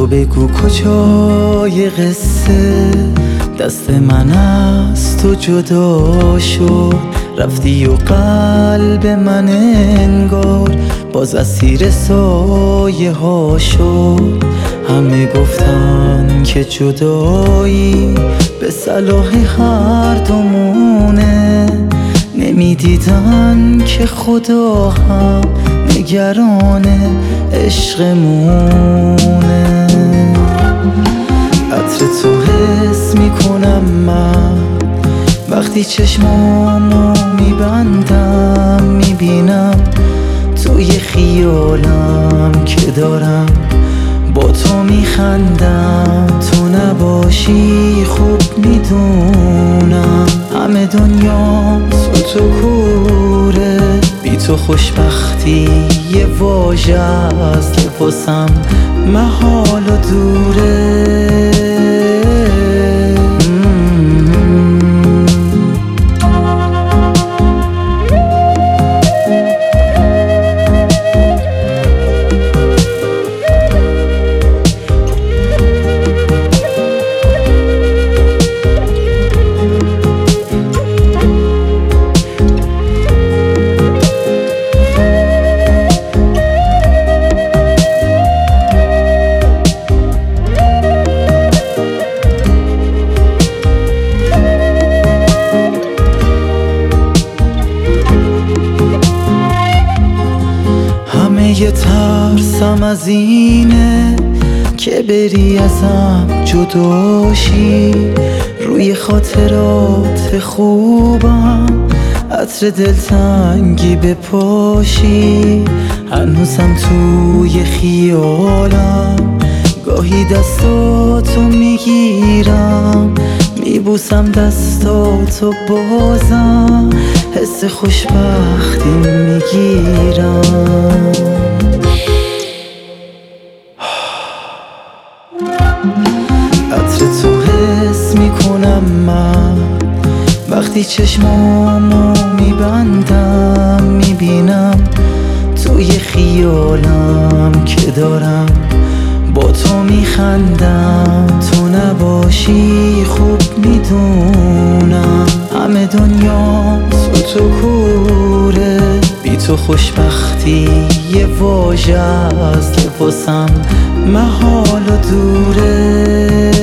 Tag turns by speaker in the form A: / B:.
A: بگو کجای قصه دست من از تو جدا شد، رفتی و قلب من انگار باز اسیر سایه ها شد. همه گفتن که جدایی به صلاح هر دومونه، نمیدیدن که خدا هم نگران عشقمونه. عطر تو حس میکنم من وقتی چشمامو میبندم، میبینم توی خیالم که دارم با تو میخندم. تو نباشی خوب میدونم همه دنیا تو کوره، بی تو خوشبختی یه واژه است که واسم محال و دوره. یه ترسم از اینه که بری ازم جداشی، روی خاطرات خوبم عطر دلتنگی بپاشی. هنوزم توی خیالم گاهی دستاتو میگیرم، میبوسم دستاتو بازم حس خوشبختی میگیرم. عطر تو حس میکنم من وقتی چشمامو میبندم، میبینم توی خیالم که دارم با تو میخندم. تو نباشی خوب میدونم همه دنیا تو کوره، بی تو خوشبختی یه واژه است که واسم محال و دوره.